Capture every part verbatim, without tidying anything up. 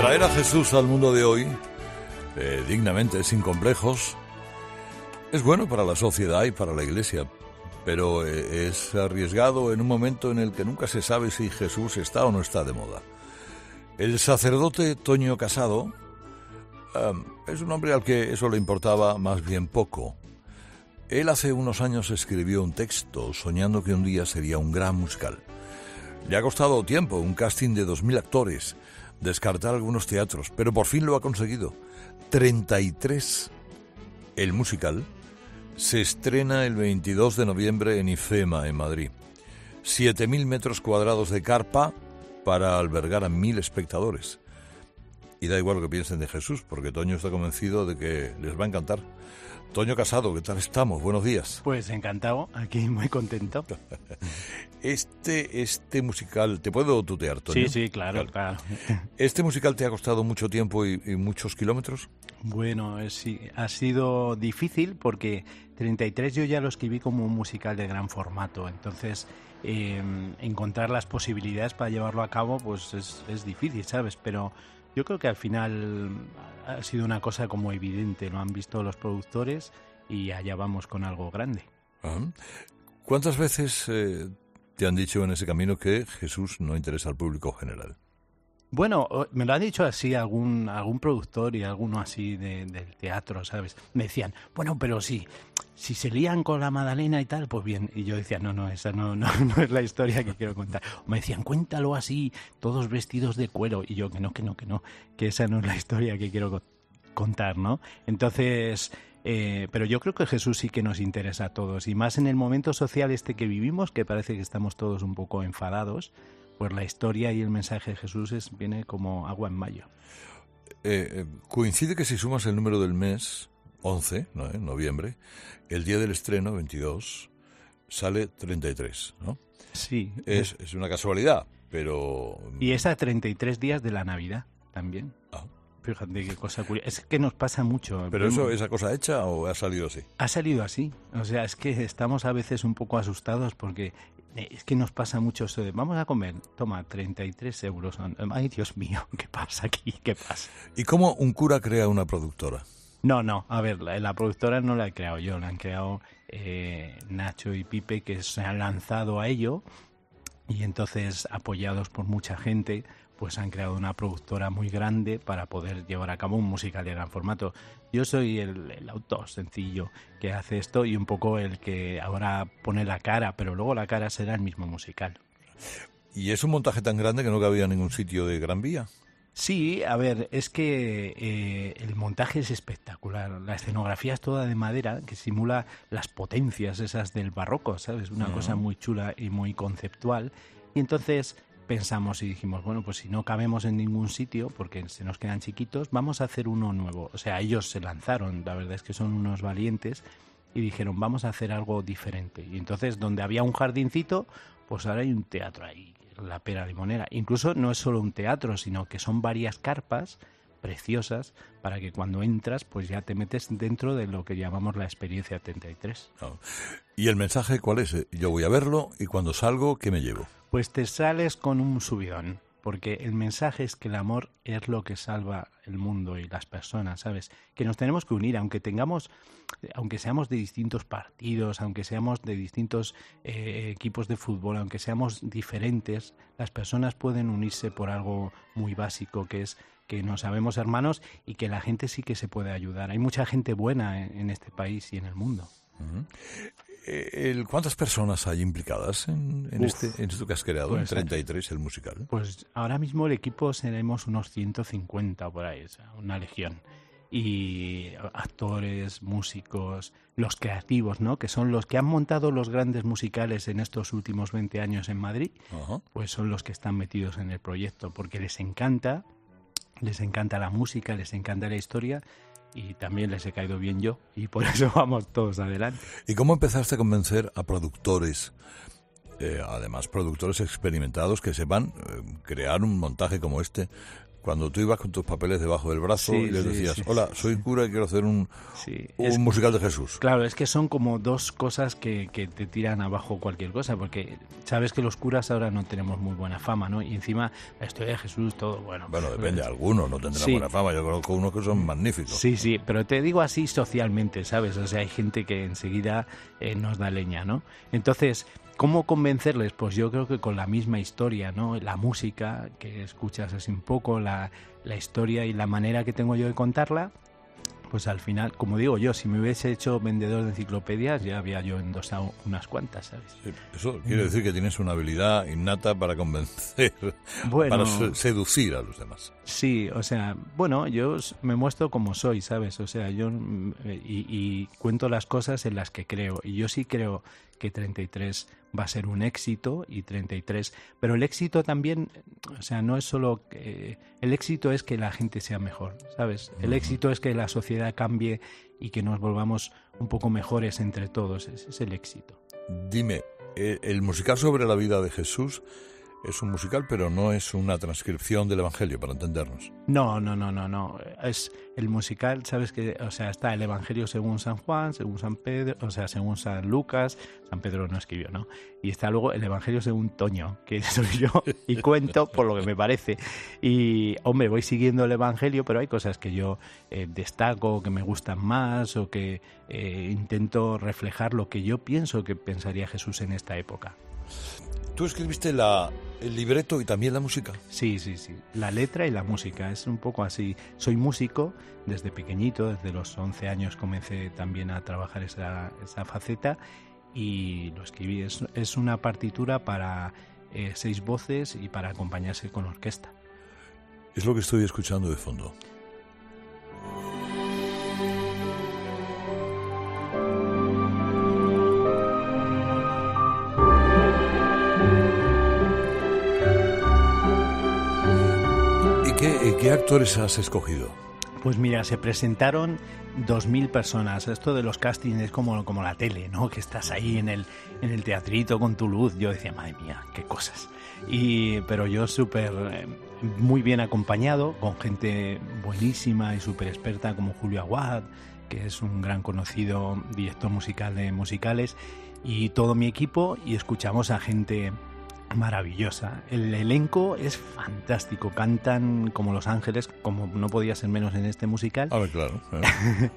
Traer a Jesús al mundo de hoy, eh, dignamente, sin complejos, es bueno para la sociedad y para la Iglesia, pero eh, es arriesgado en un momento en el que nunca se sabe si Jesús está o no está de moda. El sacerdote Toño Casado um, es un hombre al que eso le importaba más bien poco. Él hace unos años escribió un texto soñando que un día sería un gran musical. Le ha costado tiempo, un casting de dos mil actores, descartar algunos teatros, pero por fin lo ha conseguido. treinta y tres. El musical se estrena el veintidós de noviembre en IFEMA, en Madrid. siete mil metros cuadrados de carpa para albergar a mil espectadores. Y da igual lo que piensen de Jesús, porque Toño está convencido de que les va a encantar. Toño Casado, ¿qué tal estamos? Buenos días. Pues encantado, aquí muy contento. Este, este musical, ¿te puedo tutear, Toño? Sí, sí, claro, claro. claro. ¿Este musical te ha costado mucho tiempo y, y muchos kilómetros? Bueno, eh, sí, ha sido difícil porque treinta y tres yo ya lo escribí como un musical de gran formato, entonces eh, encontrar las posibilidades para llevarlo a cabo pues es, es difícil, ¿sabes? Pero yo creo que al final ha sido una cosa como evidente, lo han visto los productores y allá vamos con algo grande. Ajá. ¿Cuántas veces eh, te han dicho en ese camino que Jesús no interesa al público general? Bueno, me lo ha dicho así algún algún productor y alguno así de, del teatro, ¿sabes? Me decían, bueno, pero sí, si se lían con la Madalena y tal, pues bien. Y yo decía, no, no, esa no, no, no es la historia que quiero contar. O me decían, cuéntalo así, todos vestidos de cuero. Y yo, que no, que no, que no, que esa no es la historia que quiero contar, ¿no? Entonces, eh, pero yo creo que Jesús sí que nos interesa a todos. Y más en el momento social este que vivimos, que parece que estamos todos un poco enfadados, pues la historia y el mensaje de Jesús es, viene como agua en mayo. Eh, eh, coincide que si sumas el número del mes, once, ¿no? ¿Eh? Noviembre, el día del estreno, veintidós, sale treinta y tres, ¿no? Sí. Es, es una casualidad, pero... Y es a treinta y tres días de la Navidad también. Ah. Fíjate qué cosa curiosa. Es que nos pasa mucho. ¿Pero eso, esa cosa hecha o ha salido así? Ha salido así. O sea, es que estamos a veces un poco asustados porque es que nos pasa mucho eso de vamos a comer, toma, treinta y tres euros. Ay, Dios mío, ¿qué pasa aquí? ¿Qué pasa? ¿Y cómo un cura crea una productora? No, no, a ver, la, la productora no la he creado yo, la han creado eh, Nacho y Pipe, que se han lanzado a ello y entonces, apoyados por mucha gente, pues han creado una productora muy grande para poder llevar a cabo un musical de gran formato. Yo soy el, el autor sencillo que hace esto y un poco el que ahora pone la cara, pero luego la cara será el mismo musical. ¿Y es un montaje tan grande que no cabía en ningún sitio de Gran Vía? Sí, a ver, es que eh, el montaje es espectacular. La escenografía es toda de madera que simula las potencias esas del barroco, ¿sabes? Una uh-huh. cosa muy chula y muy conceptual. Y entonces pensamos y dijimos, bueno, pues si no cabemos en ningún sitio porque se nos quedan chiquitos, vamos a hacer uno nuevo. O sea, ellos se lanzaron, la verdad es que son unos valientes y dijeron, vamos a hacer algo diferente. Y entonces, donde había un jardincito, pues ahora hay un teatro ahí, la Pera Limonera. Incluso no es solo un teatro, sino que son varias carpas preciosas para que cuando entras, pues ya te metes dentro de lo que llamamos la experiencia treinta y tres. Oh. ¿Y el mensaje cuál es? Yo voy a verlo y cuando salgo, ¿qué me llevo? Pues te sales con un subidón, porque el mensaje es que el amor es lo que salva el mundo y las personas, ¿sabes? Que nos tenemos que unir, aunque tengamos, aunque seamos de distintos partidos, aunque seamos de distintos eh, equipos de fútbol, aunque seamos diferentes, las personas pueden unirse por algo muy básico, que es que nos sabemos hermanos y que la gente sí que se puede ayudar. Hay mucha gente buena en, en este país y en el mundo. Uh-huh. El, ¿Cuántas personas hay implicadas en, en, este, en esto que has creado, pues, en treinta y tres, el musical? Pues ahora mismo el equipo seremos unos ciento cincuenta por ahí, o sea, una legión. Y actores, músicos, los creativos, ¿no? Que son los que han montado los grandes musicales en estos últimos veinte años en Madrid, uh-huh. pues son los que están metidos en el proyecto, porque les encanta, les encanta la música, les encanta la historia. Y también les he caído bien yo, y por eso vamos todos adelante. ¿Y cómo empezaste a convencer a productores, eh, además productores experimentados, que sepan eh, crear un montaje como este, cuando tú ibas con tus papeles debajo del brazo Sí, y les sí, decías, sí, hola, sí, soy sí. cura y quiero hacer un, Sí, un es- musical de Jesús. Claro, es que son como dos cosas que, que te tiran abajo cualquier cosa, porque sabes que los curas ahora no tenemos muy buena fama, ¿no? Y encima la historia de Jesús, todo, bueno. Bueno, pues, depende, algunos no tendrán sí. buena fama, yo conozco unos que son magníficos. Sí, sí, pero te digo así socialmente, ¿sabes? O sea, hay gente que enseguida eh, nos da leña, ¿no? Entonces, ¿cómo convencerles? Pues yo creo que con la misma historia, ¿no? La música, que escuchas así un poco, la, la historia y la manera que tengo yo de contarla, pues al final, como digo yo, si me hubiese hecho vendedor de enciclopedias, ya había yo endosado unas cuantas, ¿sabes? Sí, eso quiere decir que tienes una habilidad innata para convencer, Bueno. para se- seducir a los demás. Sí, o sea, bueno, yo s- me muestro como soy, ¿sabes? O sea, yo mm, eh, y, y cuento las cosas en las que creo. Y yo sí creo que treinta y tres va a ser un éxito y treinta y tres, pero el éxito también, o sea, no es solo que, el éxito es que la gente sea mejor, ¿sabes? El éxito es que la sociedad cambie y que nos volvamos un poco mejores entre todos, ese es el éxito. Dime, eh, el musical sobre la vida de Jesús es un musical, pero no es una transcripción del Evangelio, para entendernos. No, no, no, no, no. Es el musical, sabes que, o sea, está el Evangelio según San Juan, según San Pedro, o sea, según San Lucas. San Pedro no escribió, ¿no? Y está luego el Evangelio según Toño, que soy yo y cuento por lo que me parece. Y, hombre, voy siguiendo el Evangelio, pero hay cosas que yo eh, destaco, que me gustan más, o que eh, intento reflejar lo que yo pienso que pensaría Jesús en esta época. Tú escribiste la, el libreto y también la música. Sí, sí, sí. La letra y la música, es un poco así. Soy músico desde pequeñito, desde los once años comencé también a trabajar esa, esa faceta y lo escribí. Es, es una partitura para eh, seis voces y para acompañarse con orquesta. Es lo que estoy escuchando de fondo. ¿Y qué, y qué actores has escogido? Pues mira, se presentaron dos mil personas. Esto de los castings es como, como la tele, ¿no? Que estás ahí en el, en el teatrito con tu luz. Yo decía, madre mía, qué cosas. Y, pero yo súper, eh, muy bien acompañado, con gente buenísima y súper experta como Julio Aguad, que es un gran conocido director musical de musicales, y todo mi equipo, y escuchamos a gente maravillosa. El elenco es fantástico, cantan como Los Ángeles, como no podía ser menos en este musical. A ver, claro. ¿eh?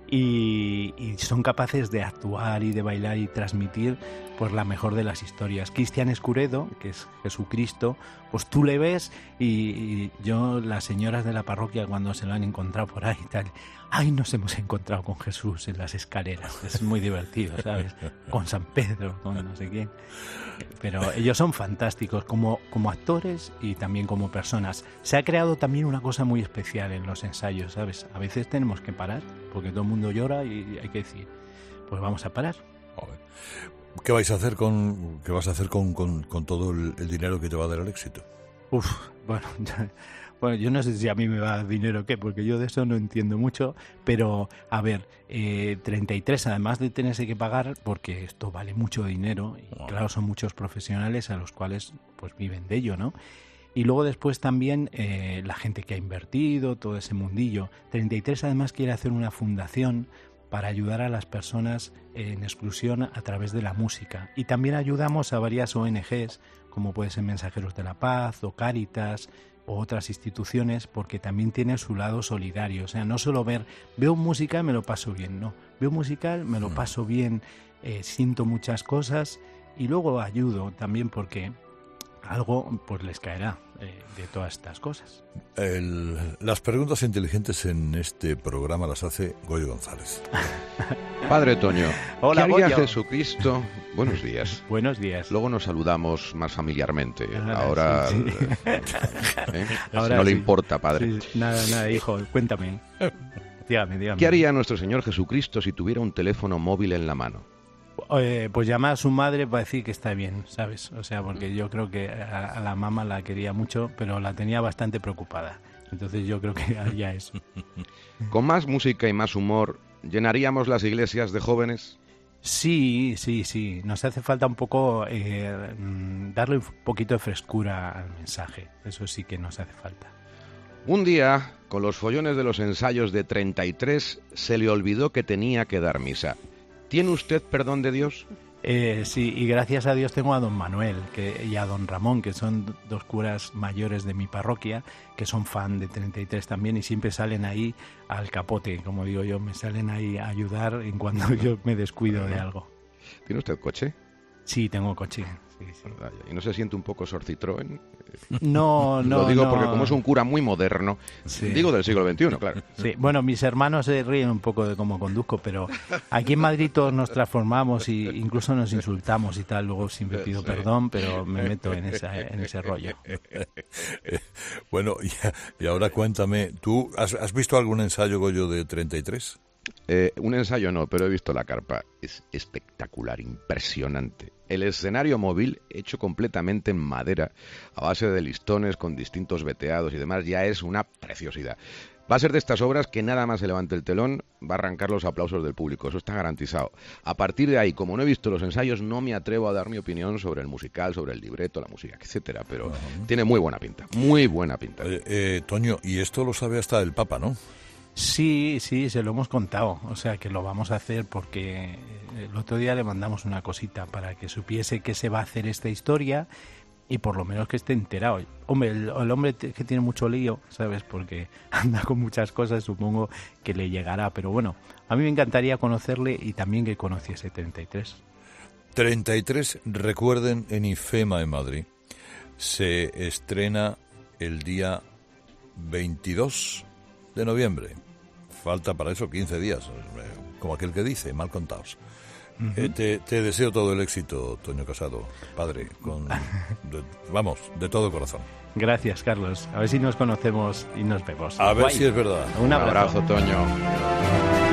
y, y son capaces de actuar y de bailar y transmitir pues la mejor de las historias. Cristian Escuredo, que es Jesucristo, pues tú le ves y, y yo, las señoras de la parroquia cuando se lo han encontrado por ahí y tal, ay, nos hemos encontrado con Jesús en las escaleras. Es muy divertido, ¿sabes? Con San Pedro, con no sé quién. Pero ellos son fantásticos como, como actores y también como personas. Se ha creado también una cosa muy especial en los ensayos, ¿sabes? A veces tenemos que parar porque todo el mundo llora y hay que decir, pues vamos a parar. ¿Qué vais a hacer con qué vas a hacer con, con, con todo el, el dinero que te va a dar el éxito? Uf, bueno, bueno, yo no sé si a mí me va a dar dinero o qué, porque yo de eso no entiendo mucho, pero a ver, eh, treinta y tres, además de tenerse que pagar, porque esto vale mucho dinero, y Wow. claro, son muchos profesionales a los cuales pues viven de ello, ¿no? Y luego después también eh, la gente que ha invertido, todo ese mundillo. treinta y tres además quiere hacer una fundación para ayudar a las personas en exclusión a través de la música. Y también ayudamos a varias O N Ges, como puede ser Mensajeros de la Paz o Cáritas o otras instituciones, porque también tiene su lado solidario. O sea, no solo ver, veo un musical, me lo paso bien, no. Veo un musical, me lo paso bien, eh, siento muchas cosas y luego ayudo también porque algo pues les caerá eh, de todas estas cosas. El, las preguntas inteligentes en este programa las hace Goyo González. Padre Toño, Hola, ¿qué haría Goyo. Jesucristo? Buenos días. Buenos días. Luego nos saludamos más familiarmente. Ah, Ahora, sí, sí. ¿eh? Ahora no le sí. importa, padre. Sí, nada, nada, hijo, cuéntame. Dígame, dígame. ¿Qué haría nuestro Señor Jesucristo si tuviera un teléfono móvil en la mano? Eh, pues llama a su madre para decir que está bien, ¿sabes? O sea, porque yo creo que a, a la mamá la quería mucho, pero la tenía bastante preocupada. Entonces yo creo que haría eso. Con más música y más humor, ¿llenaríamos las iglesias de jóvenes? Sí, sí, sí. Nos hace falta un poco eh, mm, darle un poquito de frescura al mensaje. Eso sí que nos hace falta. Un día, con los follones de los ensayos de treinta y tres, se le olvidó que tenía que dar misa. ¿Tiene usted perdón de Dios? Eh, sí, y gracias a Dios tengo a don Manuel que, y a don Ramón, que son dos curas mayores de mi parroquia, que son fan de treinta y tres también y siempre salen ahí al capote, como digo yo, me salen ahí a ayudar en cuando yo me descuido de algo. ¿Tiene usted coche? Sí, tengo coche. Sí, sí. ¿Y no se siente un poco Sor Citroën? No, no, Lo digo no. porque como es un cura muy moderno, Sí. digo del siglo veintiuno, claro. Sí, bueno, mis hermanos se ríen un poco de cómo conduzco, pero aquí en Madrid todos nos transformamos e incluso nos insultamos y tal. Luego siempre pido Sí. perdón, pero me meto en, esa, en ese rollo. Bueno, y, y ahora cuéntame, ¿tú has, has visto algún ensayo, Goyo, de treinta y tres? Eh, un ensayo no, pero he visto la carpa. Es espectacular, impresionante. El escenario móvil, hecho completamente en madera, a base de listones con distintos veteados y demás, ya es una preciosidad. Va a ser de estas obras que nada más se levante el telón, va a arrancar los aplausos del público, eso está garantizado. A partir de ahí, como no he visto los ensayos, no me atrevo a dar mi opinión sobre el musical, sobre el libreto, la música, etcétera, pero uh-huh. tiene muy buena pinta, muy buena pinta. Eh, eh, Toño, y esto lo sabe hasta el Papa, ¿no? Sí, sí, se lo hemos contado, o sea que lo vamos a hacer porque el otro día le mandamos una cosita para que supiese que se va a hacer esta historia y por lo menos que esté enterado. Hombre, el, el hombre que tiene mucho lío, ¿sabes? Porque anda con muchas cosas, supongo que le llegará, pero bueno, a mí me encantaría conocerle y también que conociese treinta y tres. treinta y tres, recuerden, en IFEMA en Madrid, se estrena el día veintidós de noviembre. Falta para eso quince días, como aquel que dice, mal contados. Uh-huh. Eh, te, te deseo todo el éxito, Toño Casado, padre, con, de, vamos, de todo corazón. Gracias, Carlos. A ver si nos conocemos y nos vemos. A ver Guay. si es verdad. Un abrazo, Un abrazo, Toño.